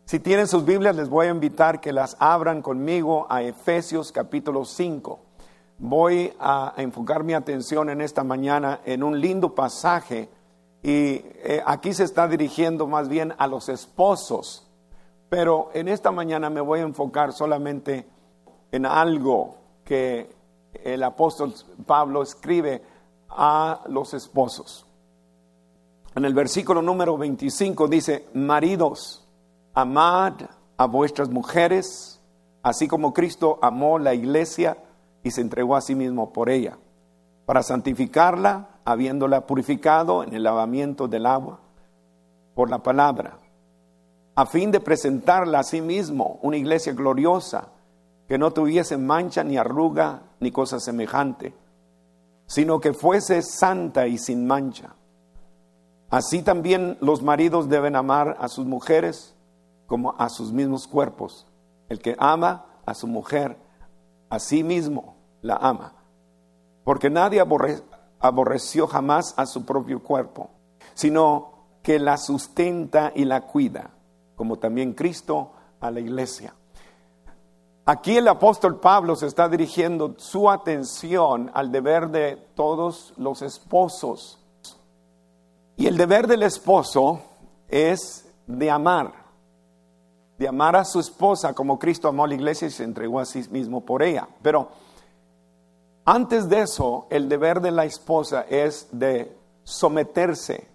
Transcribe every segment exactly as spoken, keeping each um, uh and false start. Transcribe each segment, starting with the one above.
Si tienen sus Biblias, les voy a invitar que las abran conmigo a Efesios capítulo cinco. Voy a enfocar mi atención en esta mañana en un lindo pasaje y eh, aquí se está dirigiendo más bien a los esposos, pero en esta mañana me voy a enfocar solamente en algo que el apóstol Pablo escribe a los esposos. En el versículo número veinticinco dice: maridos, amad a vuestras mujeres, así como Cristo amó la iglesia y se entregó a sí mismo por ella, para santificarla, habiéndola purificado en el lavamiento del agua por la palabra, a fin de presentarla a sí mismo una iglesia gloriosa, que no tuviese mancha ni arruga ni cosa semejante, sino que fuese santa y sin mancha. Así también los maridos deben amar a sus mujeres como a sus mismos cuerpos. El que ama a su mujer, a sí mismo la ama. Porque nadie aborre, aborreció jamás a su propio cuerpo, sino que la sustenta y la cuida, como también Cristo a la iglesia. Aquí el apóstol Pablo se está dirigiendo su atención al deber de todos los esposos. Y el deber del esposo es de amar, de amar a su esposa como Cristo amó a la iglesia y se entregó a sí mismo por ella. Pero antes de eso, el deber de la esposa es de someterse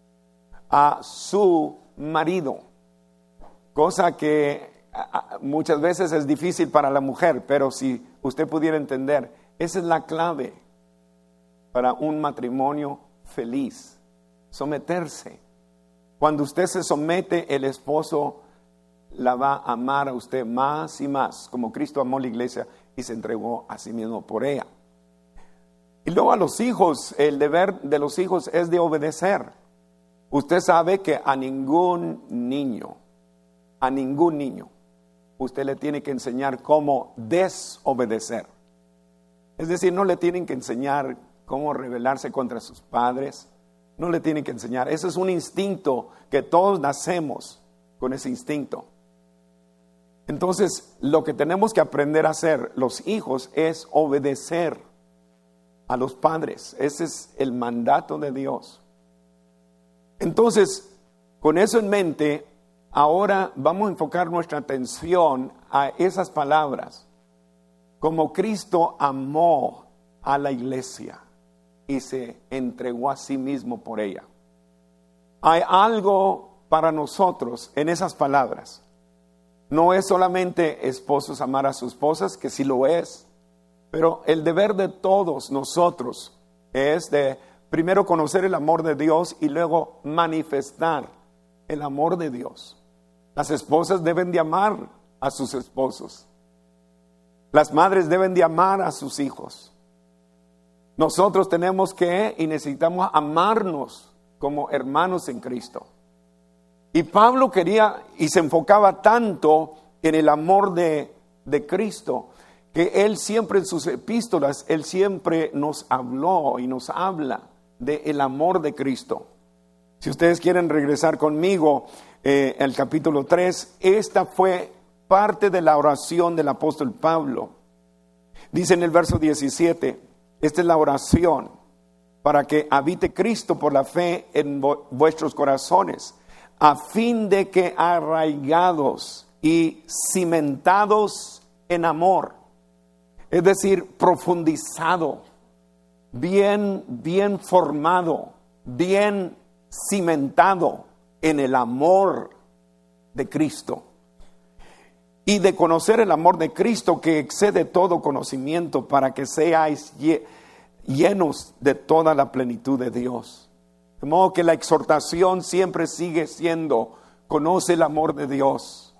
a su marido, cosa que muchas veces es difícil para la mujer, pero si usted pudiera entender, esa es la clave para un matrimonio feliz, someterse. Cuando usted se somete, el esposo la va a amar a usted más y más, como Cristo amó la iglesia y se entregó a sí mismo por ella. Y luego a los hijos, el deber de los hijos es de obedecer. Usted sabe que a ningún niño, a ningún niño, usted le tiene que enseñar cómo desobedecer. Es decir, no le tienen que enseñar cómo rebelarse contra sus padres, no le tienen que enseñar. Ese es un instinto que todos nacemos con ese instinto. Entonces, lo que tenemos que aprender a hacer los hijos es obedecer a los padres. Ese es el mandato de Dios. Entonces, con eso en mente, ahora vamos a enfocar nuestra atención a esas palabras. Como Cristo amó a la iglesia y se entregó a sí mismo por ella. Hay algo para nosotros en esas palabras. No es solamente esposos amar a sus esposas, que sí lo es, pero el deber de todos nosotros es de primero conocer el amor de Dios y luego manifestar el amor de Dios. Las esposas deben de amar a sus esposos. Las madres deben de amar a sus hijos. Nosotros tenemos que y necesitamos amarnos como hermanos en Cristo. Y Pablo quería y se enfocaba tanto en el amor de, de Cristo, que él siempre en sus epístolas, él siempre nos habló y nos habla del amor de Cristo. Si ustedes quieren regresar conmigo eh, al capítulo tres, esta fue parte de la oración del apóstol Pablo. Dice en el verso diecisiete, esta es la oración para que habite Cristo por la fe en vo- vuestros corazones, a fin de que arraigados y cimentados en amor, es decir, profundizado, bien, bien formado, bien cimentado en el amor de Cristo, y de conocer el amor de Cristo que excede todo conocimiento, para que seáis llenos de toda la plenitud de Dios. De modo que la exhortación siempre sigue siendo: conoce el amor de Dios.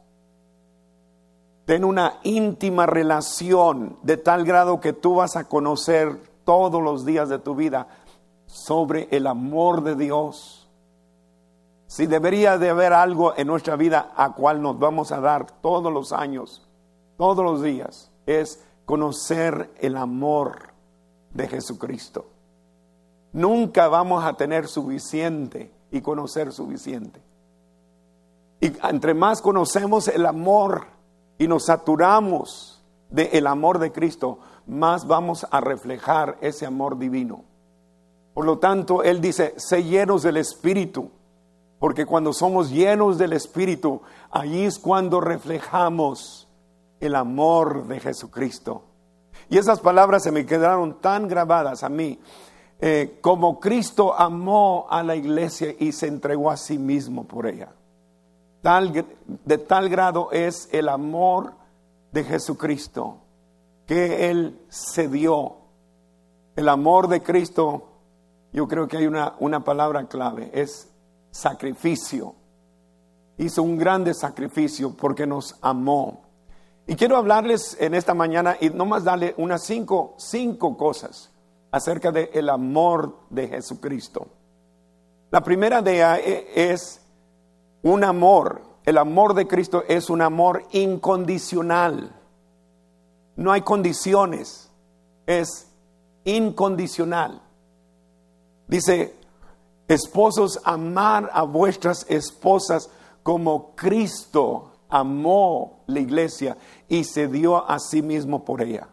Ten una íntima relación de tal grado que tú vas a conocer todos los días de tu vida sobre el amor de Dios. Si debería de haber algo en nuestra vida a cual nos vamos a dar todos los años, todos los días, es conocer el amor de Jesucristo. Nunca vamos a tener suficiente y conocer suficiente. Y entre más conocemos el amor y nos saturamos del amor de Cristo, más vamos a reflejar ese amor divino. Por lo tanto, Él dice, sé llenos del Espíritu, porque cuando somos llenos del Espíritu, allí es cuando reflejamos el amor de Jesucristo. Y esas palabras se me quedaron tan grabadas a mí, eh, como Cristo amó a la iglesia y se entregó a sí mismo por ella. Tal, de tal grado es el amor de Jesucristo, que Él se dio. El amor de Cristo, yo creo que hay una, una palabra clave, es sacrificio. Hizo un grande sacrificio porque nos amó. Y quiero hablarles en esta mañana y nomás darle unas cinco, cinco cosas acerca del amor de Jesucristo. La primera de ellas es un amor. El amor de Cristo es un amor incondicional. No hay condiciones, es incondicional. Dice, esposos, amar a vuestras esposas como Cristo amó la iglesia y se dio a sí mismo por ella.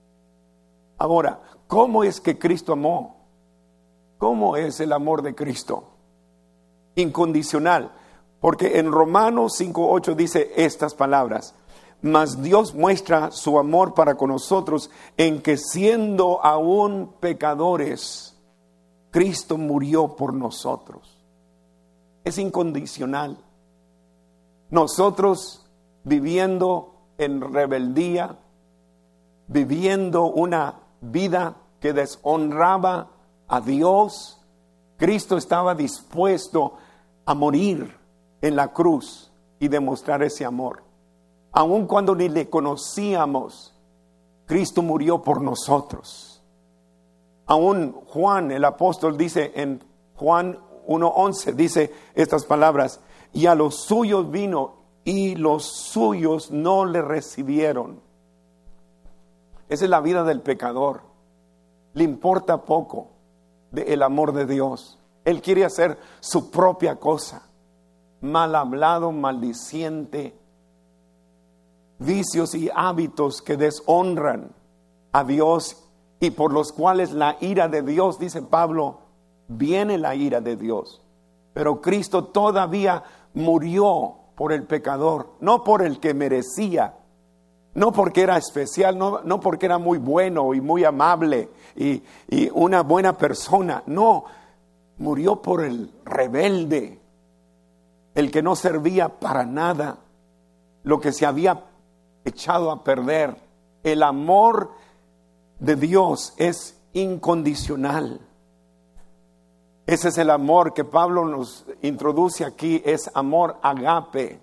Ahora, ¿cómo es que Cristo amó? ¿Cómo es el amor de Cristo? Incondicional. Porque en Romanos cinco ocho dice estas palabras: mas Dios muestra su amor para con nosotros en que siendo aún pecadores, Cristo murió por nosotros. Es incondicional. Nosotros viviendo en rebeldía, viviendo una vida que deshonraba a Dios, Cristo estaba dispuesto a morir en la cruz y demostrar ese amor. Aun cuando ni le conocíamos, Cristo murió por nosotros. Aún Juan, el apóstol, dice en Juan uno once, dice estas palabras: y a los suyos vino y los suyos no le recibieron. Esa es la vida del pecador. Le importa poco del amor de Dios. Él quiere hacer su propia cosa. Mal hablado, maldiciente, vicios y hábitos que deshonran a Dios y por los cuales la ira de Dios, dice Pablo, viene la ira de Dios. Pero Cristo todavía murió por el pecador, no por el que merecía, no porque era especial, no, no porque era muy bueno y muy amable y, y una buena persona, no, murió por el rebelde, el que no servía para nada, lo que se había echado a perder. El amor de Dios es incondicional. Ese es el amor que Pablo nos introduce aquí, es amor agape.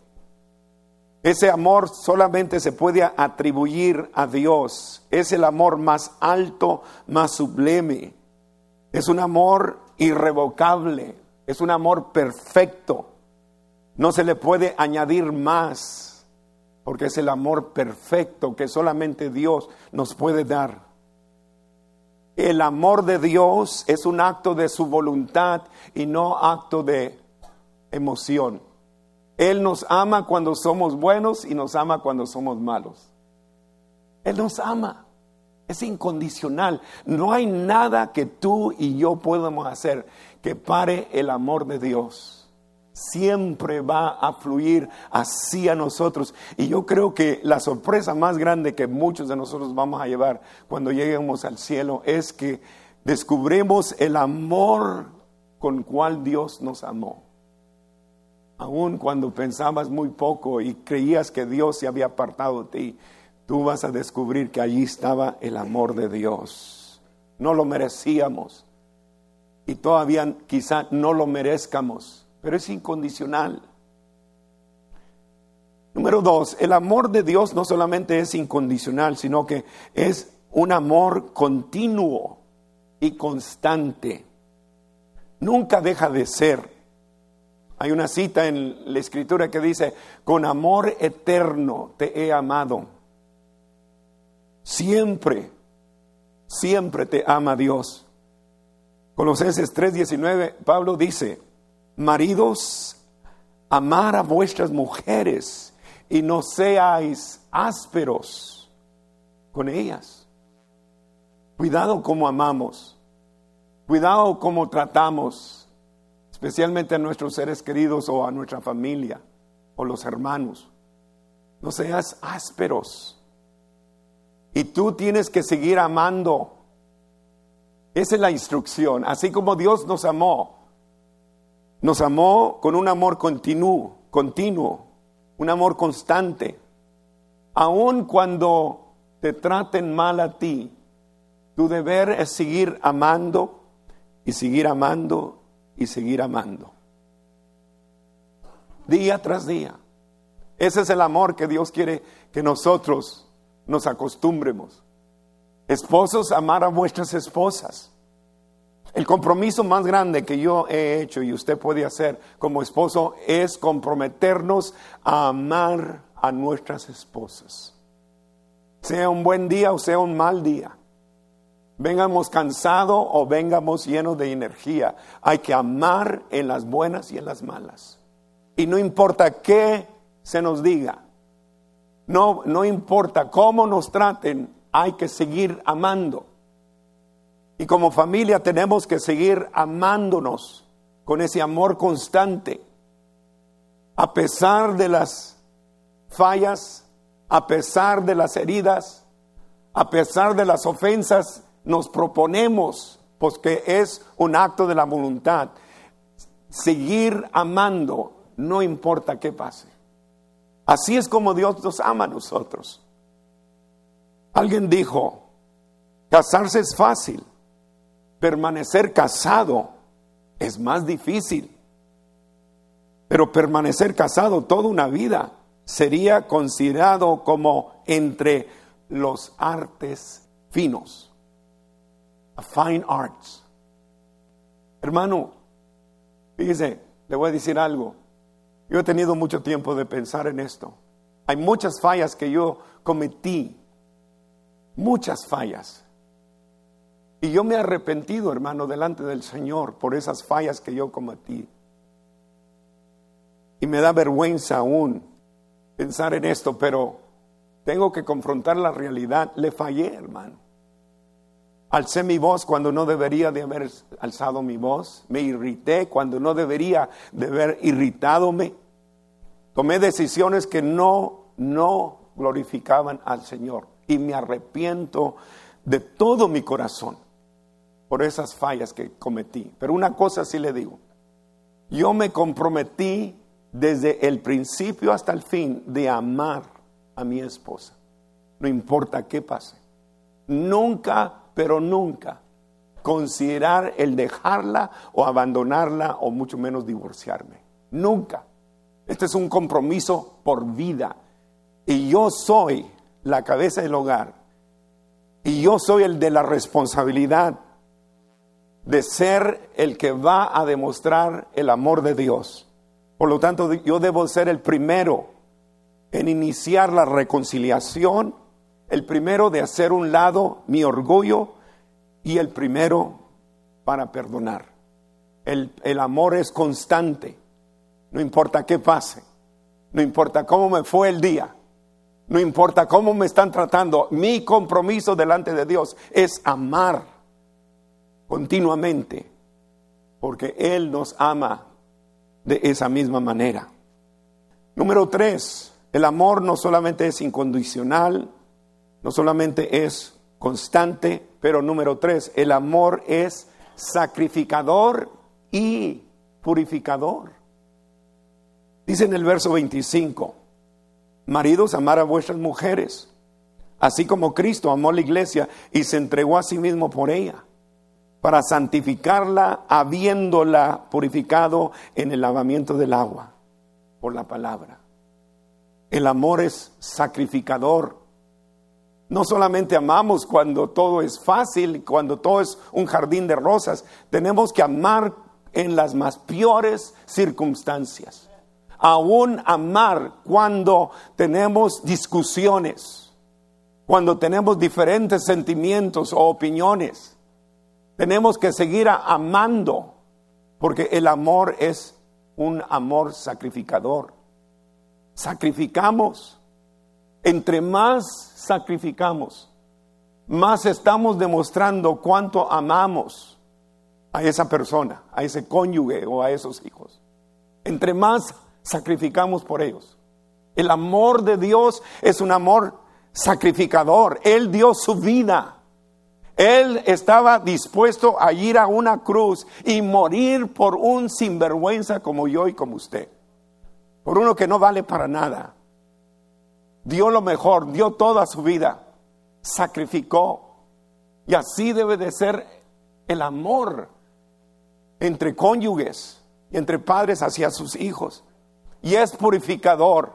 Ese amor solamente se puede atribuir a Dios. Es el amor más alto, más sublime. Es un amor irrevocable. Es un amor perfecto. No se le puede añadir más, porque es el amor perfecto que solamente Dios nos puede dar. El amor de Dios es un acto de su voluntad y no acto de emoción. Él nos ama cuando somos buenos y nos ama cuando somos malos. Él nos ama. Es incondicional. No hay nada que tú y yo podamos hacer que pare el amor de Dios. Siempre va a fluir hacia nosotros. Y yo creo que la sorpresa más grande que muchos de nosotros vamos a llevar cuando lleguemos al cielo es que descubrimos el amor con cual Dios nos amó. Aun cuando pensabas muy poco y creías que Dios se había apartado de ti, tú vas a descubrir que allí estaba el amor de Dios. No lo merecíamos y todavía quizá no lo merezcamos, pero es incondicional. Número dos, el amor de Dios no solamente es incondicional, sino que es un amor continuo y constante. Nunca deja de ser. Hay una cita en la Escritura que dice: con amor eterno te he amado. Siempre, siempre te ama Dios. Colosenses tres diecinueve, Pablo dice: maridos, amar a vuestras mujeres y no seáis ásperos con ellas. Cuidado cómo amamos, cuidado cómo tratamos, especialmente a nuestros seres queridos o a nuestra familia o los hermanos. No seas ásperos. Y tú tienes que seguir amando. Esa es la instrucción. Así como Dios nos amó, nos amó con un amor continuo, continuo, un amor constante. Aun cuando te traten mal a ti, tu deber es seguir amando y seguir amando y seguir amando. Día tras día. Ese es el amor que Dios quiere que nosotros nos acostumbremos. Esposos, amar a vuestras esposas. El compromiso más grande que yo he hecho y usted puede hacer como esposo es comprometernos a amar a nuestras esposas. Sea un buen día o sea un mal día. Vengamos cansados o vengamos llenos de energía. Hay que amar en las buenas y en las malas. Y no importa qué se nos diga. No, no importa cómo nos traten, hay que seguir amando. Y como familia tenemos que seguir amándonos con ese amor constante. A pesar de las fallas, a pesar de las heridas, a pesar de las ofensas, nos proponemos, porque es un acto de la voluntad, seguir amando, no importa qué pase. Así es como Dios nos ama a nosotros. Alguien dijo, casarse es fácil, permanecer casado es más difícil. Pero permanecer casado toda una vida sería considerado como entre los artes finos. A fine arts. Hermano, fíjese, le voy a decir algo. Yo he tenido mucho tiempo de pensar en esto. Hay muchas fallas que yo cometí. Muchas fallas. Y yo me he arrepentido, hermano, delante del Señor por esas fallas que yo cometí. Y me da vergüenza aún pensar en esto, pero tengo que confrontar la realidad. Le fallé, hermano. Alcé mi voz cuando no debería de haber alzado mi voz. Me irrité cuando no debería de haber irritadome. Tomé decisiones que no, no glorificaban al Señor. Y me arrepiento de todo mi corazón por esas fallas que cometí. Pero una cosa sí le digo. Yo me comprometí desde el principio hasta el fin de amar a mi esposa. No importa qué pase. Nunca, pero nunca considerar el dejarla o abandonarla o mucho menos divorciarme. Nunca. Este es un compromiso por vida. Y yo soy la cabeza del hogar. Y yo soy el de la responsabilidad de ser el que va a demostrar el amor de Dios. Por lo tanto, yo debo ser el primero en iniciar la reconciliación, el primero de hacer un lado mi orgullo y el primero para perdonar. El, el amor es constante, no importa qué pase, no importa cómo me fue el día, no importa cómo me están tratando. Mi compromiso delante de Dios es amar continuamente, porque Él nos ama de esa misma manera. Número tres, el amor no solamente es incondicional, no solamente es constante, pero número tres, el amor es sacrificador y purificador. Dice en el verso veinticinco, maridos, amar a vuestras mujeres, así como Cristo amó la iglesia y se entregó a sí mismo por ella, para santificarla, habiéndola purificado en el lavamiento del agua, por la palabra. El amor es sacrificador. No solamente amamos cuando todo es fácil, cuando todo es un jardín de rosas. Tenemos que amar en las más peores circunstancias. Aún amar cuando tenemos discusiones, cuando tenemos diferentes sentimientos o opiniones. Tenemos que seguir amando, porque el amor es un amor sacrificador. Sacrificamos. Entre más sacrificamos, más estamos demostrando cuánto amamos a esa persona, a ese cónyuge o a esos hijos. Entre más sacrificamos por ellos. El amor de Dios es un amor sacrificador. Él dio su vida. Él estaba dispuesto a ir a una cruz y morir por un sinvergüenza como yo y como usted. Por uno que no vale para nada. Dio lo mejor, dio toda su vida. Sacrificó. Y así debe de ser el amor entre cónyuges y entre padres hacia sus hijos. Y es purificador.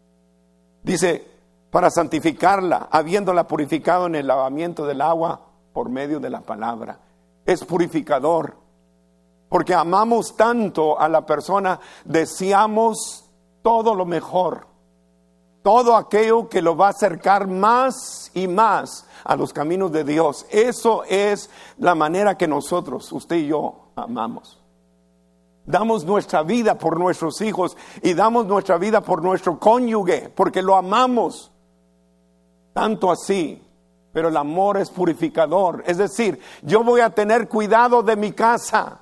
Dice, para santificarla, habiéndola purificado en el lavamiento del agua por medio de la palabra. Es purificador. Porque amamos tanto a la persona, deseamos todo lo mejor. Todo aquello que lo va a acercar más y más a los caminos de Dios. Eso es la manera que nosotros, usted y yo, amamos. Damos nuestra vida por nuestros hijos y damos nuestra vida por nuestro cónyuge, porque lo amamos. Tanto así, pero el amor es purificador. Es decir, yo voy a tener cuidado de mi casa.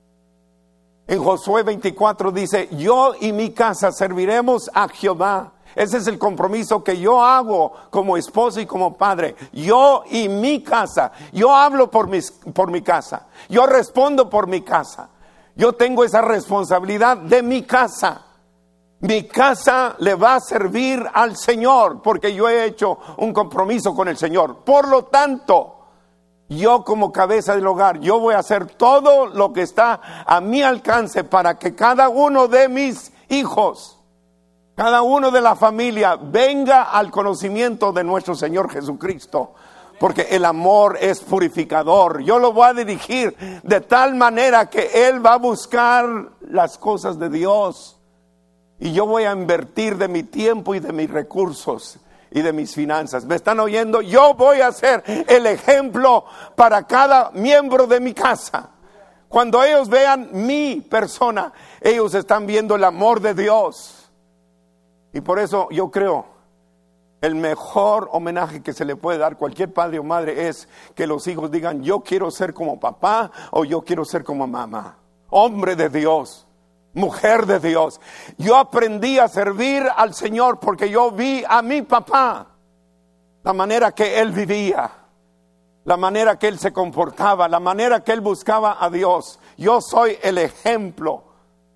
En Josué veinticuatro dice, yo y mi casa serviremos a Jehová. Ese es el compromiso que yo hago como esposo y como padre. Yo y mi casa. Yo hablo por, mis, por mi casa. Yo respondo por mi casa. Yo tengo esa responsabilidad de mi casa. Mi casa le va a servir al Señor porque yo he hecho un compromiso con el Señor. Por lo tanto, yo como cabeza del hogar, yo voy a hacer todo lo que está a mi alcance para que cada uno de mis hijos, cada uno de la familia venga al conocimiento de nuestro Señor Jesucristo. Porque el amor es purificador. Yo lo voy a dirigir de tal manera que Él va a buscar las cosas de Dios. Y yo voy a invertir de mi tiempo y de mis recursos y de mis finanzas. ¿Me están oyendo? Yo voy a ser el ejemplo para cada miembro de mi casa. Cuando ellos vean mi persona, ellos están viendo el amor de Dios. Y por eso yo creo, el mejor homenaje que se le puede dar a cualquier padre o madre es que los hijos digan, yo quiero ser como papá o yo quiero ser como mamá. Hombre de Dios, mujer de Dios. Yo aprendí a servir al Señor porque yo vi a mi papá, la manera que él vivía, la manera que él se comportaba, la manera que él buscaba a Dios. Yo soy el ejemplo.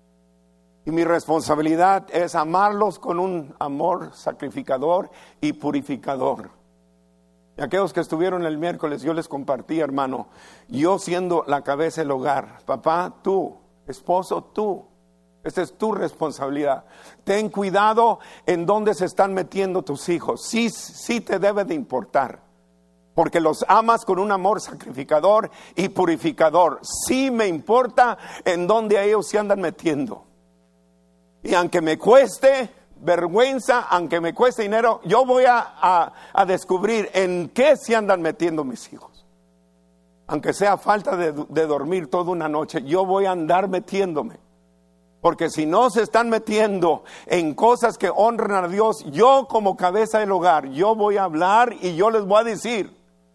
Y mi responsabilidad es amarlos con un amor sacrificador y purificador. Y aquellos que estuvieron el miércoles, yo les compartí, hermano, yo siendo la cabeza del hogar, papá, tú, esposo, tú, esta es tu responsabilidad. Ten cuidado en dónde se están metiendo tus hijos. Sí, sí te debe de importar, porque los amas con un amor sacrificador y purificador. Sí me importa en dónde ellos se andan metiendo. Y aunque me cueste vergüenza, aunque me cueste dinero, yo voy a, a, a descubrir en qué se andan metiendo mis hijos. Aunque sea falta de, de dormir toda una noche, yo voy a andar metiéndome. Porque si no se están metiendo en cosas que honran a Dios, yo como cabeza del hogar, yo voy a hablar y yo les voy a decir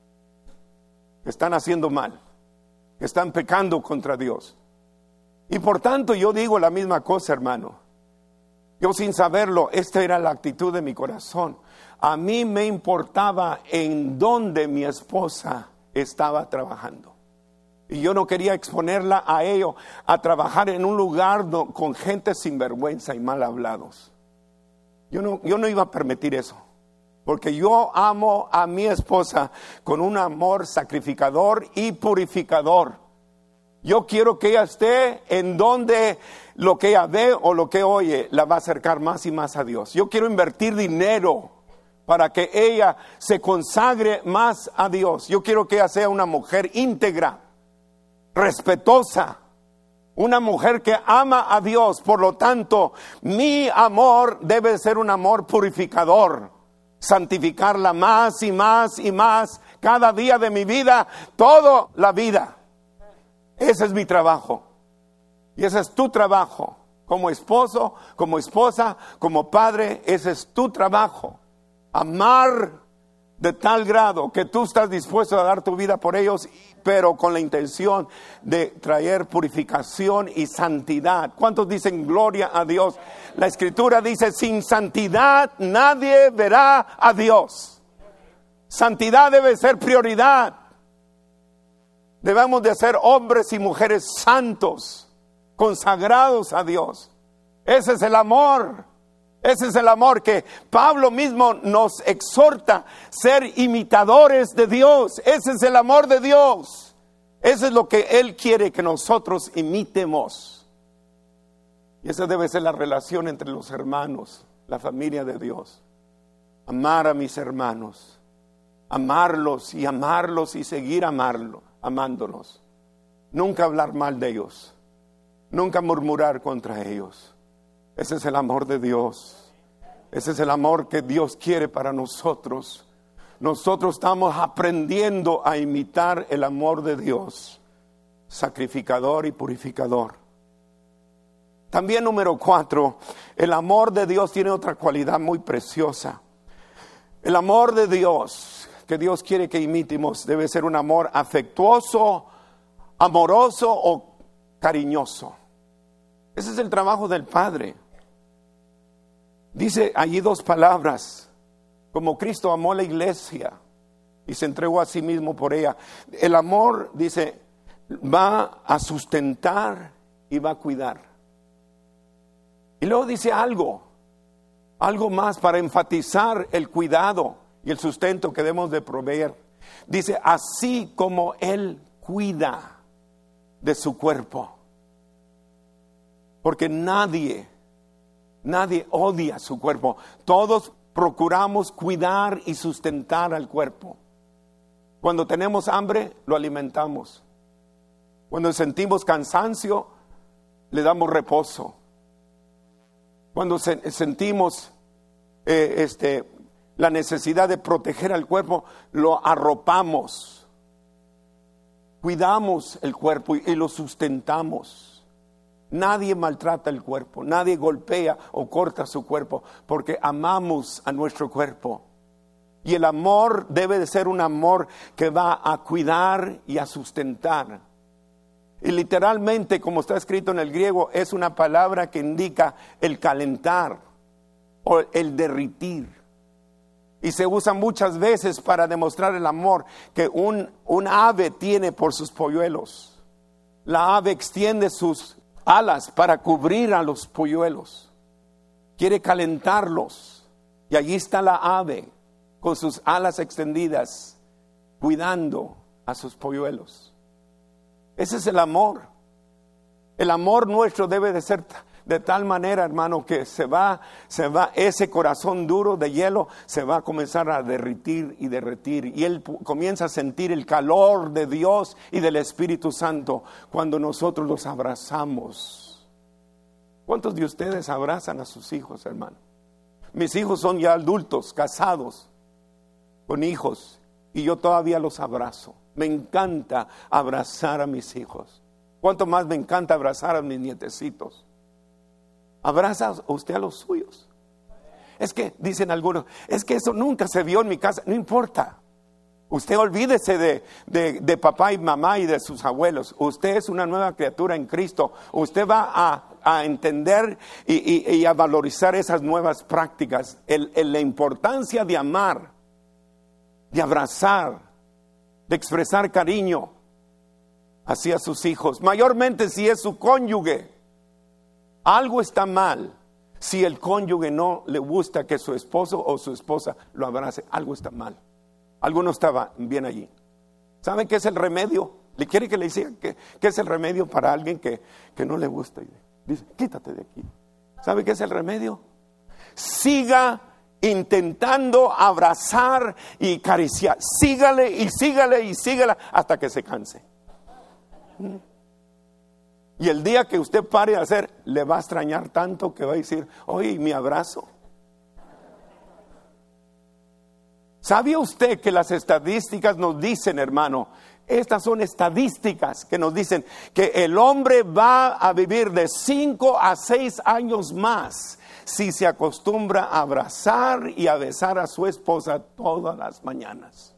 que están haciendo mal, que están pecando contra Dios. Y por tanto yo digo la misma cosa, hermano. Yo sin saberlo, esta era la actitud de mi corazón. A mí me importaba en dónde mi esposa estaba trabajando. Y yo no quería exponerla a ello, a trabajar en un lugar do, con gente sinvergüenza y mal hablados. Yo no, yo no iba a permitir eso. Porque yo amo a mi esposa con un amor sacrificador y purificador. Yo quiero que ella esté en donde lo que ella ve o lo que oye la va a acercar más y más a Dios. Yo quiero invertir dinero para que ella se consagre más a Dios. Yo quiero que ella sea una mujer íntegra, respetuosa, una mujer que ama a Dios. Por lo tanto, mi amor debe ser un amor purificador, santificarla más y más y más cada día de mi vida, toda la vida. Ese es mi trabajo. Y ese es tu trabajo como esposo, como esposa, como padre, ese es tu trabajo. Amar de tal grado que tú estás dispuesto a dar tu vida por ellos, pero con la intención de traer purificación y santidad. ¿Cuántos dicen gloria a Dios? La Escritura dice, sin santidad nadie verá a Dios. Santidad debe ser prioridad. Debemos de ser hombres y mujeres santos, consagrados a Dios. Ese es el amor. Ese es el amor que Pablo mismo nos exhorta, ser imitadores de Dios. Ese es el amor de Dios. Eso es lo que Él quiere que nosotros imitemos. Y esa debe ser la relación entre los hermanos, la familia de Dios. Amar a mis hermanos, amarlos y amarlos y seguir amarlos, amándolos. Nunca hablar mal de ellos, nunca murmurar contra ellos. Ese es el amor de Dios. Ese es el amor que Dios quiere para nosotros. Nosotros estamos aprendiendo a imitar el amor de Dios, sacrificador y purificador. También número cuatro, el amor de Dios tiene otra cualidad muy preciosa. El amor de Dios que Dios quiere que imitemos debe ser un amor afectuoso, amoroso o cariñoso. Ese es el trabajo del Padre. Dice allí dos palabras, como Cristo amó a la iglesia y se entregó a sí mismo por ella. El amor, dice, va a sustentar y va a cuidar. Y luego dice algo, algo más para enfatizar el cuidado y el sustento que debemos de proveer. Dice, así como Él cuida de su cuerpo. Porque nadie, nadie odia su cuerpo. Todos procuramos cuidar y sustentar al cuerpo. Cuando tenemos hambre, lo alimentamos. Cuando sentimos cansancio, le damos reposo. Cuando se, sentimos eh, este, la necesidad de proteger al cuerpo, lo arropamos. Cuidamos el cuerpo y, y lo sustentamos. Nadie maltrata el cuerpo, nadie golpea o corta su cuerpo, porque amamos a nuestro cuerpo. Y el amor debe de ser un amor que va a cuidar y a sustentar. Y literalmente, como está escrito en el griego, es una palabra que indica el calentar o el derritir. Y se usa muchas veces para demostrar el amor que un, un ave tiene por sus polluelos. La ave extiende sus alas para cubrir a los polluelos. Quiere calentarlos. Y allí está la ave con sus alas extendidas, cuidando a sus polluelos. Ese es el amor. El amor nuestro debe de ser de tal manera, hermano, que se va, se va, ese corazón duro de hielo se va a comenzar a derritir y derretir. Y él comienza a sentir el calor de Dios y del Espíritu Santo cuando nosotros los abrazamos. ¿Cuántos de ustedes abrazan a sus hijos, hermano? Mis hijos son ya adultos, casados, con hijos, y yo todavía los abrazo. Me encanta abrazar a mis hijos. ¿Cuánto más me encanta abrazar a mis nietecitos? ¿Abraza usted a los suyos? Es que, dicen algunos, es que eso nunca se vio en mi casa. No importa. Usted olvídese de, de, de papá y mamá y de sus abuelos. Usted es una nueva criatura en Cristo. Usted va a, a entender y, y, y a valorizar esas nuevas prácticas. El, el, la importancia de amar, de abrazar, de expresar cariño hacia sus hijos. Mayormente si es su cónyuge. Algo está mal si el cónyuge no le gusta que su esposo o su esposa lo abrace. Algo está mal. Algo no estaba bien allí. ¿Saben qué es el remedio? ¿Le quiere que le diga qué, qué es el remedio para alguien que, que no le gusta? Dice, quítate de aquí. ¿Sabe qué es el remedio? Siga intentando abrazar y acariciar. Sígale y sígale y sígale hasta que se canse. Y el día que usted pare de hacer, le va a extrañar tanto que va a decir, oye, mi abrazo. ¿Sabía usted que las estadísticas nos dicen, hermano? Estas son estadísticas que nos dicen que el hombre va a vivir de cinco a seis años más si se acostumbra a abrazar y a besar a su esposa todas las mañanas.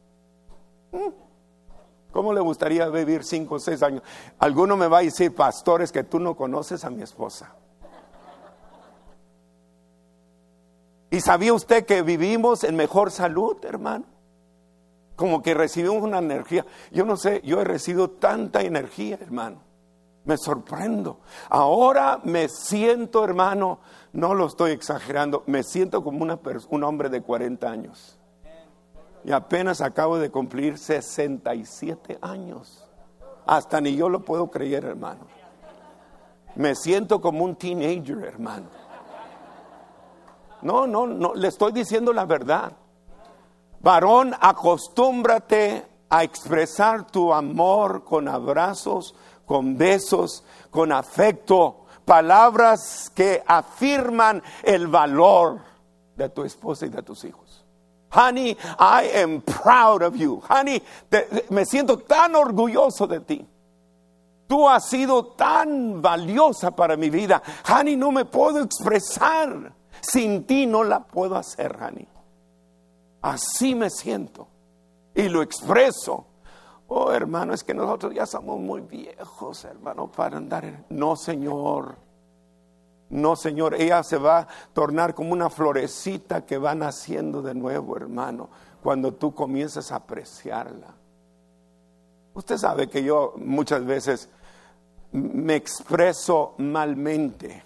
¿Cómo le gustaría vivir cinco o seis años? Alguno me va a decir, pastores, que tú no conoces a mi esposa. ¿Y sabía usted que vivimos en mejor salud, hermano? Como que recibimos una energía. Yo no sé, yo he recibido tanta energía, hermano. Me sorprendo. Ahora me siento, hermano, no lo estoy exagerando, me siento como una pers- un hombre de cuarenta años. Y apenas acabo de cumplir sesenta y siete años. Hasta ni yo lo puedo creer, hermano. Me siento como un teenager, hermano. No, no, no, le estoy diciendo la verdad. Varón, acostúmbrate a expresar tu amor con abrazos, con besos, con afecto, palabras que afirman el valor de tu esposa y de tus hijos. Honey, I am proud of you. Honey, te, me siento tan orgulloso de ti. Tú has sido tan valiosa para mi vida. Honey, no me puedo expresar. Sin ti no la puedo hacer, honey. Así me siento y lo expreso. Oh, hermano, es que nosotros ya somos muy viejos, hermano, para andar en... No, Señor. No, Señor. Ella se va a tornar como una florecita que va naciendo de nuevo, hermano, cuando tú comienzas a apreciarla. Usted sabe que yo muchas veces me expreso malmente.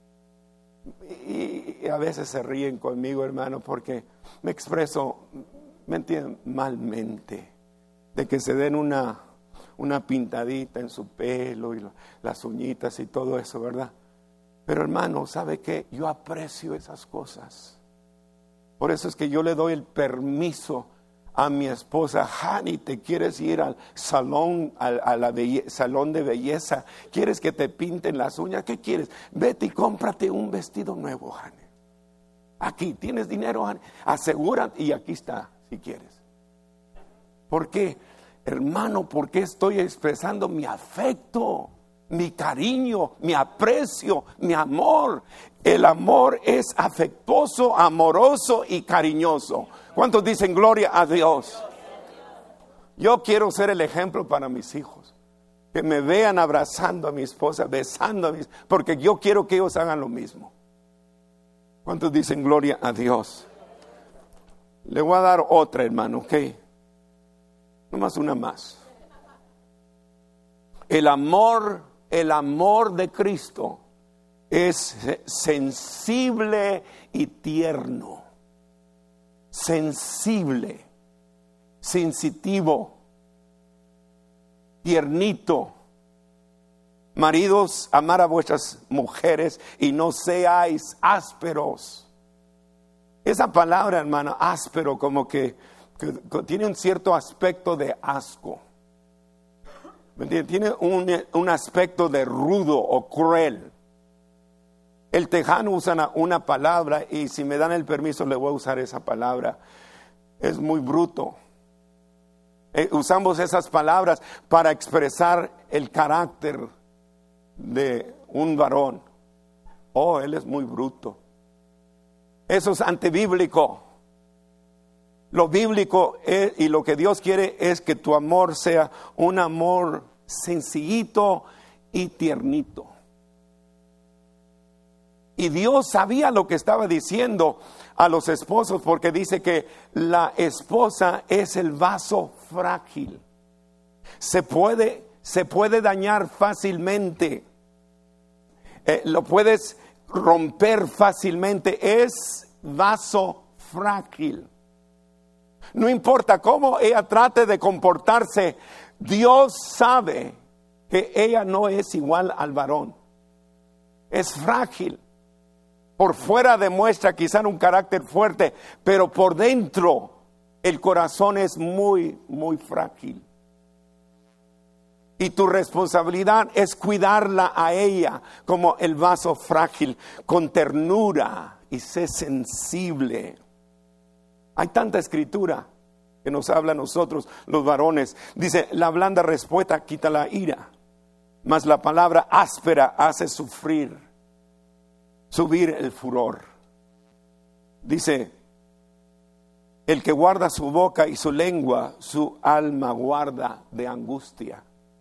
Y a veces se ríen conmigo, hermano, porque me expreso, ¿me entienden? Malmente. De que se den una, una pintadita en su pelo y las uñitas y todo eso, ¿verdad? Pero, hermano, ¿sabe qué? Yo aprecio esas cosas. Por eso es que yo le doy el permiso a mi esposa. Honey, ¿te quieres ir al salón, al a la belle- salón de belleza? ¿Quieres que te pinten las uñas? ¿Qué quieres? Vete y cómprate un vestido nuevo, honey. Aquí, ¿tienes dinero, honey? Asegúrate, y aquí está, si quieres. ¿Por qué? Hermano, ¿por qué estoy expresando mi afecto, mi cariño, mi aprecio, mi amor? El amor es afectuoso, amoroso y cariñoso. ¿Cuántos dicen gloria a Dios? Yo quiero ser el ejemplo para mis hijos. Que me vean abrazando a mi esposa, besando a mis... Porque yo quiero que ellos hagan lo mismo. ¿Cuántos dicen gloria a Dios? Le voy a dar otra, hermano, ¿ok? Nomás una más. El amor, el amor de Cristo es sensible y tierno. Sensible, sensitivo, tiernito. Maridos, amar a vuestras mujeres y no seáis ásperos. Esa palabra, hermano, áspero, como que, que, que tiene un cierto aspecto de asco. Tiene un, un aspecto de rudo o cruel. El tejano usa una, una palabra, y si me dan el permiso le voy a usar esa palabra. Es muy bruto. Eh, usamos esas palabras para expresar el carácter de un varón. Oh, él es muy bruto. Eso es antibíblico. Lo bíblico es, y lo que Dios quiere es que tu amor sea un amor sencillito y tiernito. Y Dios sabía lo que estaba diciendo a los esposos, porque dice que la esposa es el vaso frágil. Se puede, se puede dañar fácilmente. Eh, lo puedes romper fácilmente. Es vaso frágil. No importa cómo ella trate de comportarse, Dios sabe que ella no es igual al varón. Es frágil. Por fuera demuestra quizá un carácter fuerte, pero por dentro el corazón es muy, muy frágil. Y tu responsabilidad es cuidarla a ella como el vaso frágil, con ternura, y sé sensible. Hay tanta escritura que nos habla a nosotros los varones. Dice, la blanda respuesta quita la ira, mas la palabra áspera hace sufrir, subir el furor. Dice, el que guarda su boca y su lengua, su alma guarda de angustia.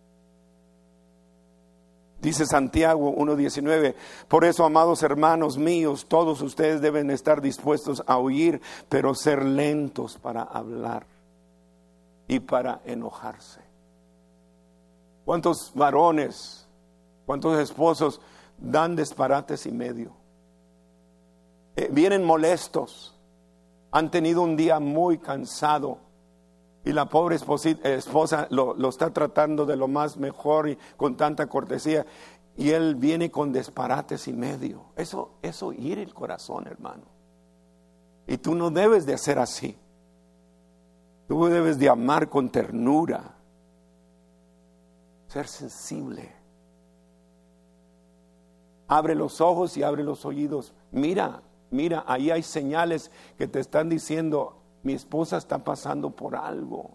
Dice Santiago uno diecinueve, por eso, amados hermanos míos, todos ustedes deben estar dispuestos a oír, pero ser lentos para hablar y para enojarse. ¿Cuántos varones, cuántos esposos dan disparates y medio? Eh, vienen molestos, han tenido un día muy cansado y la pobre esposa, esposa lo, lo está tratando de lo más mejor y con tanta cortesía, y él viene con disparates y medio. Eso, eso hiere el corazón, hermano. Y tú no debes de hacer así. Tú debes de amar con ternura, ser sensible. Abre los ojos y abre los oídos. Mira, mira, ahí hay señales que te están diciendo, mi esposa está pasando por algo.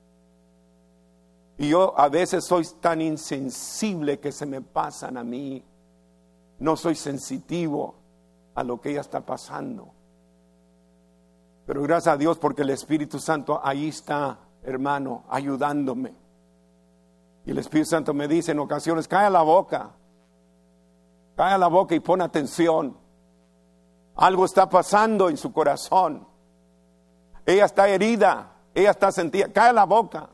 Y yo a veces soy tan insensible que se me pasan a mí. No soy sensitivo a lo que ella está pasando. Pero gracias a Dios, porque el Espíritu Santo ahí está, hermano, ayudándome. Y el Espíritu Santo me dice en ocasiones, calla la boca. Calla la boca y pon atención. Algo está pasando en su corazón. Ella está herida, ella está sentida. Calla la boca.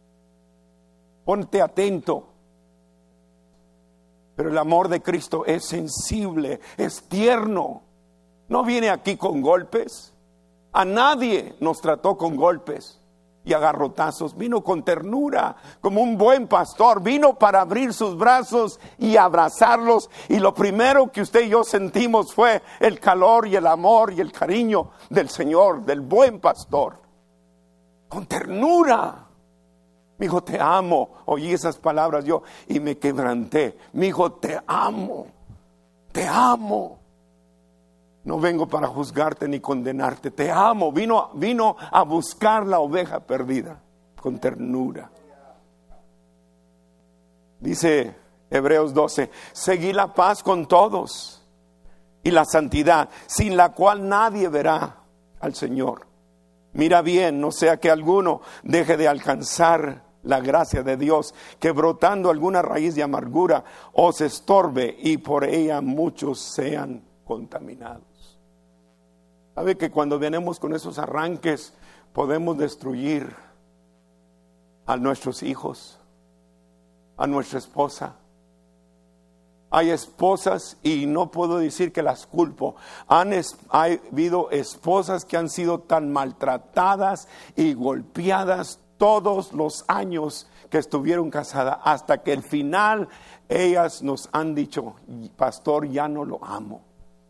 Ponte atento. Pero el amor de Cristo es sensible, es tierno. No viene aquí con golpes. A nadie nos trató con golpes y a garrotazos. Vino con ternura, como un buen pastor. Vino para abrir sus brazos y abrazarlos. Y lo primero que usted y yo sentimos fue el calor y el amor y el cariño del Señor, del buen pastor. Con ternura. Mi hijo, te amo. Oí esas palabras yo y me quebranté. Mi hijo, te amo. Te amo. No vengo para juzgarte ni condenarte. Te amo. Vino, vino a buscar la oveja perdida con ternura. Dice Hebreos doce, seguí la paz con todos y la santidad, sin la cual nadie verá al Señor. Mira bien, no sea que alguno deje de alcanzar la gracia de Dios, que brotando alguna raíz de amargura os estorbe y por ella muchos sean contaminados. ¿Sabe que cuando venimos con esos arranques podemos destruir a nuestros hijos, a nuestra esposa? Hay esposas, y no puedo decir que las culpo, han es, ha habido esposas que han sido tan maltratadas y golpeadas todos los años que estuvieron casadas, hasta que al final ellas nos han dicho, pastor, ya no lo amo,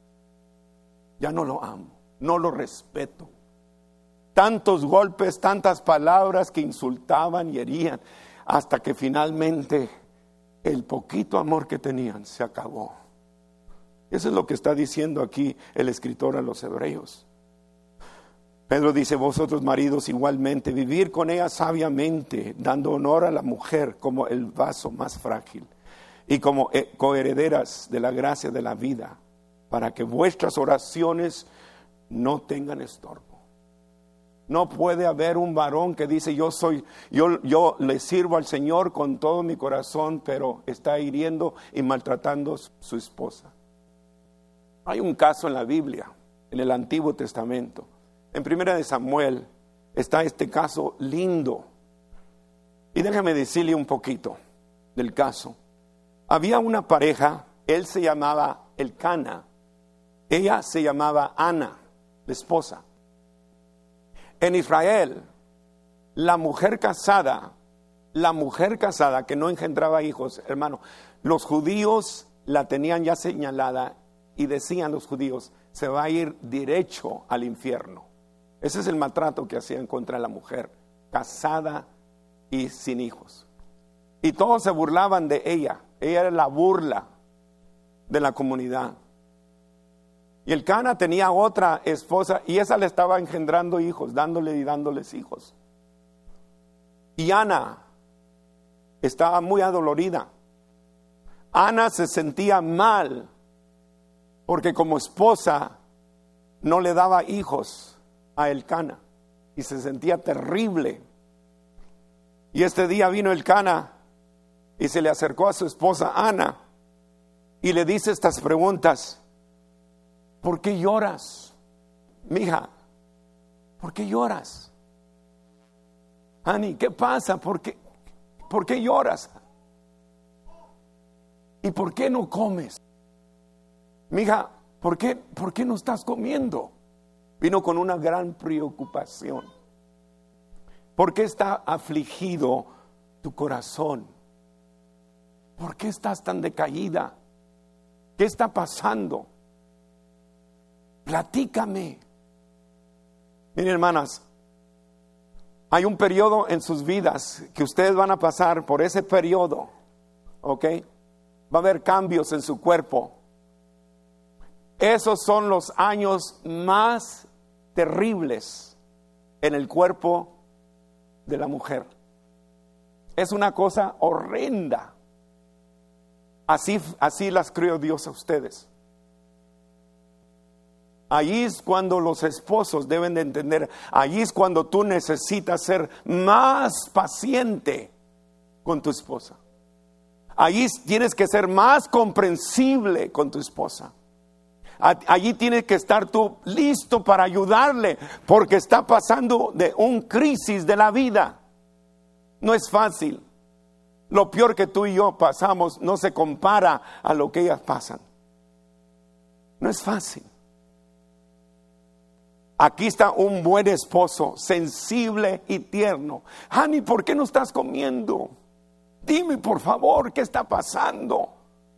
ya no lo amo. No lo respeto. Tantos golpes, tantas palabras que insultaban y herían, hasta que finalmente el poquito amor que tenían se acabó. Eso es lo que está diciendo aquí el escritor a los hebreos. Pedro dice, vosotros maridos igualmente, vivir con ella sabiamente, dando honor a la mujer como el vaso más frágil y como coherederas de la gracia de la vida, para que vuestras oraciones no tengan estorbo. No puede haber un varón que dice yo soy, yo, yo le sirvo al Señor con todo mi corazón, pero está hiriendo y maltratando a su esposa. Hay un caso en la Biblia, en el Antiguo Testamento. En Primera de Samuel está este caso lindo. Y déjame decirle un poquito del caso. Había una pareja, él se llamaba Elcana, ella se llamaba Ana, la esposa. En Israel, la mujer casada, la mujer casada que no engendraba hijos, hermano, los judíos la tenían ya señalada y decían los judíos, se va a ir derecho al infierno. Ese es el maltrato que hacían contra la mujer casada y sin hijos. Y todos se burlaban de ella. Ella era la burla de la comunidad. Y Elcana tenía otra esposa y esa le estaba engendrando hijos, dándole y dándoles hijos. Y Ana estaba muy adolorida. Ana se sentía mal porque como esposa no le daba hijos a Elcana y se sentía terrible. Y este día vino Elcana y se le acercó a su esposa Ana y le dice estas preguntas: ¿por qué lloras, mija? ¿Por qué lloras? Ani, ¿qué pasa? ¿Por qué, ¿Por qué lloras? ¿Y por qué no comes? Mija, ¿por qué, ¿por qué no estás comiendo? Vino con una gran preocupación. ¿Por qué está afligido tu corazón? ¿Por qué estás tan decaída? ¿Qué está pasando? Platícame. Miren, hermanas, hay un periodo en sus vidas que ustedes van a pasar por ese periodo, ¿ok? Va a haber cambios en su cuerpo. Esos son los años más terribles en el cuerpo de la mujer. Es una cosa horrenda. Así, así las crió Dios a ustedes. Allí es cuando los esposos deben de entender. Allí es cuando tú necesitas ser más paciente con tu esposa. Allí tienes que ser más comprensible con tu esposa. Allí tienes que estar tú listo para ayudarle, porque está pasando de un crisis de la vida. No es fácil. Lo peor que tú y yo pasamos no se compara a lo que ellas pasan. No es fácil. Aquí está un buen esposo, sensible y tierno. Hani, ¿por qué no estás comiendo? Dime, por favor, ¿qué está pasando?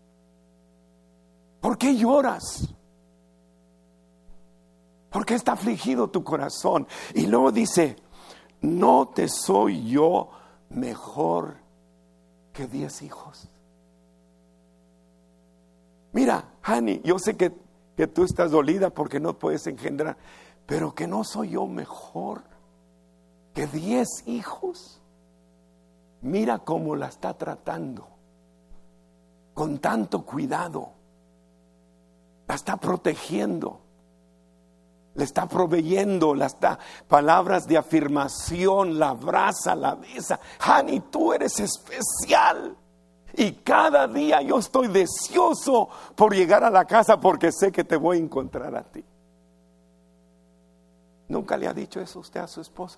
¿Por qué lloras? ¿Por qué está afligido tu corazón? Y luego dice: ¿no te soy yo mejor que diez hijos? Mira, Hani, yo sé que, que tú estás dolida porque no puedes engendrar, pero que no soy yo mejor que diez hijos. Mira cómo la está tratando, con tanto cuidado. La está protegiendo, le está proveyendo, la está, palabras de afirmación, la abraza, la besa. Hani, tú eres especial. Y cada día yo estoy deseoso por llegar a la casa porque sé que te voy a encontrar a ti. ¿Nunca le ha dicho eso usted a su esposa?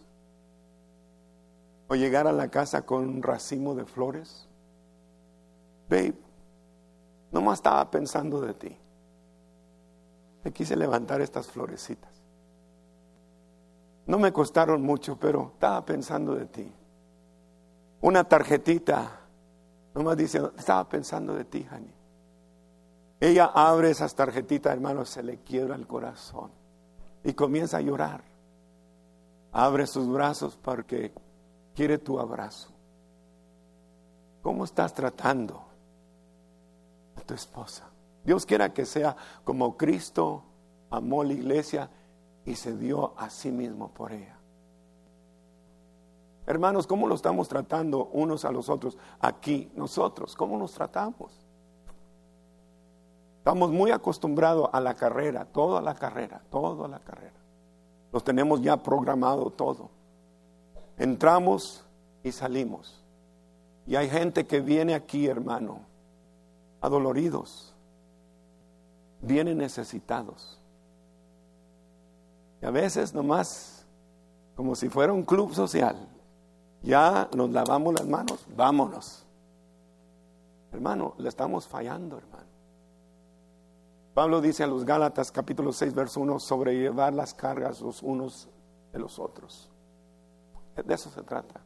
O llegar a la casa con un racimo de flores. Babe, nomás estaba pensando de ti. Te quise levantar estas florecitas. No me costaron mucho, pero estaba pensando de ti. Una tarjetita, nomás dice, estaba pensando de ti, Hani. Ella abre esas tarjetitas, hermano, se le quiebra el corazón y comienza a llorar. Abre sus brazos porque quiere tu abrazo. ¿Cómo estás tratando a tu esposa? Dios quiera que sea como Cristo amó la iglesia y se dio a sí mismo por ella. Hermanos, ¿cómo lo estamos tratando unos a los otros aquí? Nosotros, ¿cómo nos tratamos? Estamos muy acostumbrados a la carrera, toda la carrera, toda la carrera. Los tenemos ya programado todo. Entramos y salimos. Y hay gente que viene aquí, hermano, adoloridos. Vienen necesitados. Y a veces nomás, como si fuera un club social, ya nos lavamos las manos, vámonos. Hermano, le estamos fallando, hermano. Pablo dice a los Gálatas capítulo seis verso uno, sobrellevar las cargas los unos de los otros. De eso se trata.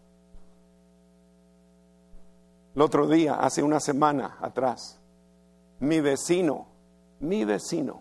El otro día, hace una semana atrás, mi vecino, mi vecino,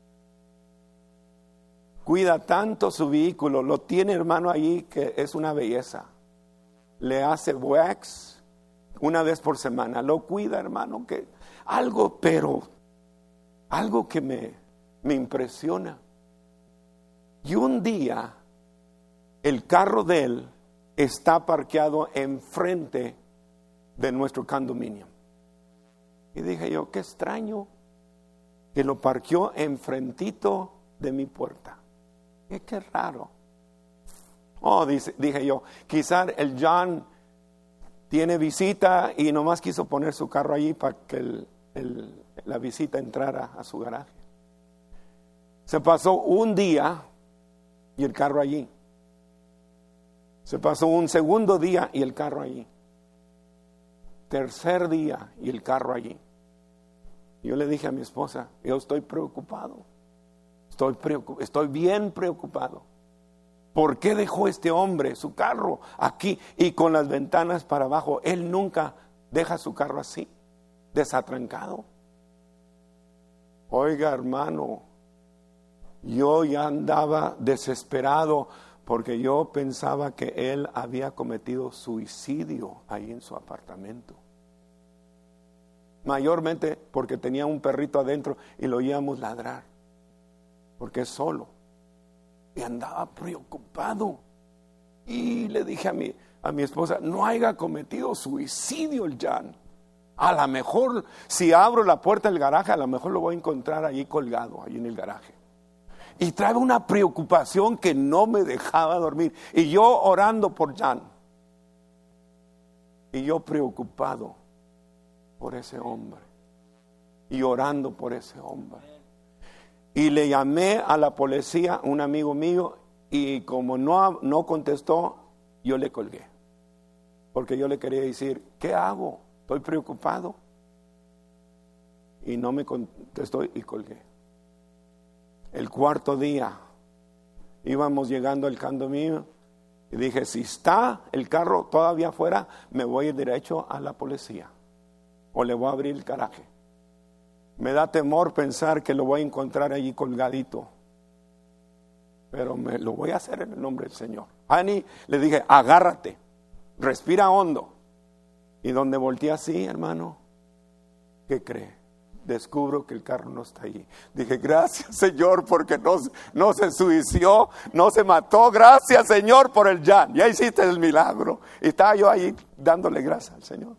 cuida tanto su vehículo, lo tiene, hermano, allí que es una belleza. Le hace wax una vez por semana, lo cuida, hermano, que algo, pero algo que me, me impresiona. Y un día el carro de él está parqueado enfrente de nuestro condominio. Y dije yo, qué extraño que lo parqueó enfrentito de mi puerta. Y qué raro. Oh, dice, dije yo, quizás el John tiene visita y nomás quiso poner su carro allí para que el, el, la visita entrara a su garaje. Se pasó un día y el carro allí. Se pasó un segundo día y el carro allí. Tercer día y el carro allí. Yo le dije a mi esposa, yo estoy preocupado. Estoy, preocup- estoy bien preocupado. ¿Por qué dejó este hombre su carro aquí y con las ventanas para abajo? Él nunca deja su carro así, desatrancado. Oiga, hermano, yo ya andaba desesperado porque yo pensaba que él había cometido suicidio ahí en su apartamento. Mayormente porque tenía un perrito adentro y lo oíamos ladrar, porque es solo. Y andaba preocupado. Y le dije a mi, a mi esposa, no haya cometido suicidio el Jan. A lo mejor, si abro la puerta del garaje, a lo mejor lo voy a encontrar allí colgado, allí en el garaje. Y trae una preocupación que no me dejaba dormir. Y yo orando por Jan. Y yo preocupado por ese hombre. Y orando por ese hombre. Y le llamé a la policía, un amigo mío, y como no, no contestó, yo le colgué. Porque yo le quería decir, ¿qué hago? Estoy preocupado. Y no me contestó y colgué. El cuarto día, íbamos llegando al condominio y dije, si está el carro todavía afuera, me voy derecho a la policía. O le voy a abrir el garaje. Me da temor pensar que lo voy a encontrar allí colgadito. Pero me lo voy a hacer en el nombre del Señor. Ani, le dije, agárrate, respira hondo. Y donde volteé así, hermano, ¿qué cree? Descubro que el carro no está allí. Dije, gracias Señor, porque no, no se suicidó, no se mató. Gracias Señor por el Jan. Ya hiciste el milagro. Y estaba yo ahí dándole gracias al Señor.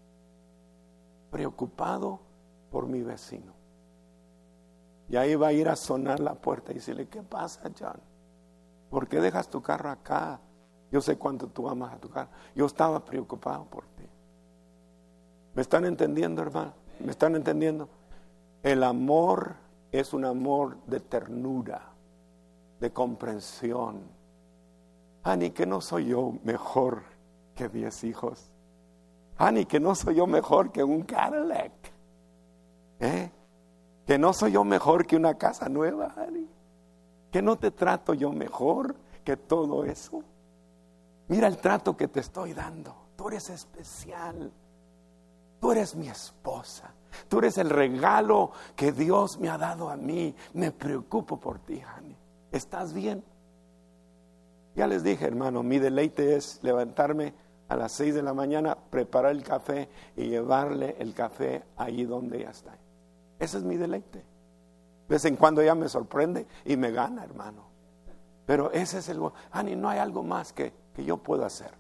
Preocupado por mi vecino. Y ahí va a ir a sonar la puerta y decirle, ¿qué pasa, Jan? ¿Por qué dejas tu carro acá? Yo sé cuánto tú amas a tu carro. Yo estaba preocupado por ti. ¿Me están entendiendo, hermano? ¿Me están entendiendo? El amor es un amor de ternura, de comprensión. Ani, que no soy yo mejor que diez hijos. Ani, que no soy yo mejor que un Cadillac. ¿Eh? Que no soy yo mejor que una casa nueva, Ani. Que no te trato yo mejor que todo eso. Mira el trato que te estoy dando. Tú eres especial. Tú eres mi esposa. Tú eres el regalo que Dios me ha dado a mí. Me preocupo por ti, Ani. ¿Estás bien? Ya les dije, hermano, mi deleite es levantarme a las seis de la mañana, preparar el café y llevarle el café allí donde ella está. Ese es mi deleite. De vez en cuando ella me sorprende y me gana, hermano. Pero ese es el... Ani, no hay algo más que, que yo pueda hacer.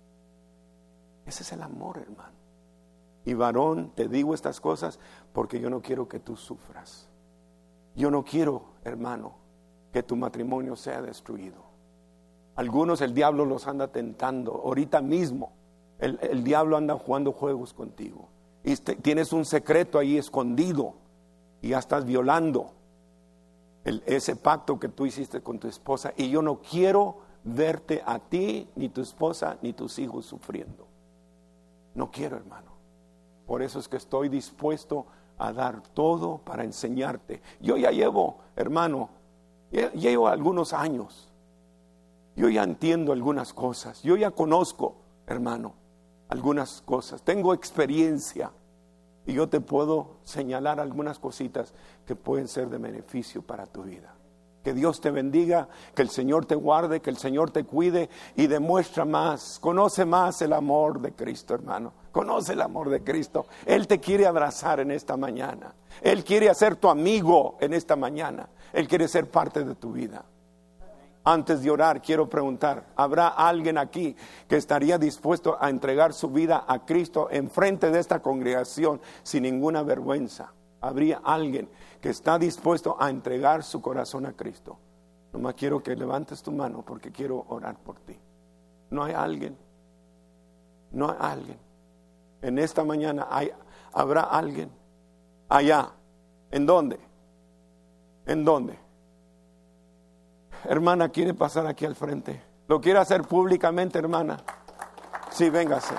Ese es el amor, hermano. Y varón, te digo estas cosas porque yo no quiero que tú sufras. Yo no quiero, hermano, que tu matrimonio sea destruido. Algunos el diablo los anda tentando. Ahorita mismo el, el diablo anda jugando juegos contigo. Y te, tienes un secreto ahí escondido y ya estás violando el, ese pacto que tú hiciste con tu esposa. Y yo no quiero verte a ti, ni tu esposa, ni tus hijos sufriendo. No quiero, hermano. Por eso es que estoy dispuesto a dar todo para enseñarte. Yo ya llevo, hermano, llevo algunos años. Yo ya entiendo algunas cosas. Yo ya conozco, hermano, algunas cosas. Tengo experiencia. Y yo te puedo señalar algunas cositas que pueden ser de beneficio para tu vida. Que Dios te bendiga, que el Señor te guarde, que el Señor te cuide y demuestra más, conoce más el amor de Cristo, hermano. Conoce el amor de Cristo. Él te quiere abrazar en esta mañana. Él quiere hacer tu amigo en esta mañana. Él quiere ser parte de tu vida. Antes de orar, quiero preguntar, ¿habrá alguien aquí que estaría dispuesto a entregar su vida a Cristo en frente de esta congregación sin ninguna vergüenza? ¿Habría alguien que está dispuesto a entregar su corazón a Cristo? Nomás quiero que levantes tu mano porque quiero orar por ti. No hay alguien. No hay alguien. En esta mañana hay, habrá alguien. Allá. ¿En dónde? ¿En dónde? Hermana, ¿quiere pasar aquí al frente? ¿Lo quiere hacer públicamente, hermana? Sí, véngase.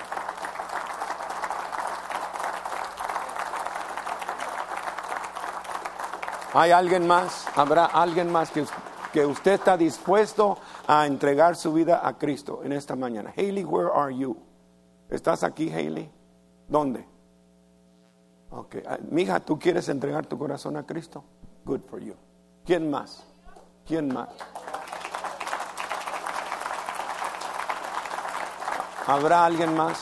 ¿Hay alguien más? ¿Habrá alguien más que, que usted está dispuesto a entregar su vida a Cristo en esta mañana? Hailey, where are you? ¿Estás aquí, Hailey? ¿Dónde? Okay. Mija, ¿tú quieres entregar tu corazón a Cristo? Good for you. ¿Quién más? ¿Quién más? ¿Habrá alguien más?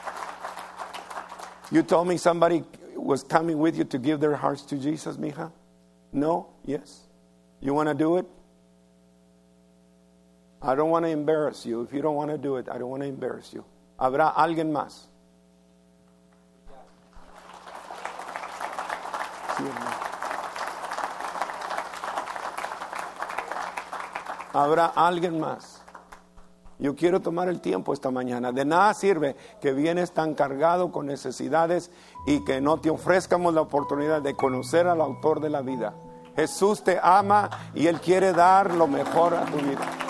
You told me somebody was coming with you to give their hearts to Jesus, mija. No? Yes? You want to do it? I don't want to embarrass you. If you don't want to do it, I don't want to embarrass you. ¿Habrá alguien más? Sí, ¿habrá alguien más? Yo quiero tomar el tiempo esta mañana. De nada sirve que vienes tan cargado con necesidades y que no te ofrezcamos la oportunidad de conocer al autor de la vida. Jesús te ama y Él quiere dar lo mejor a tu vida.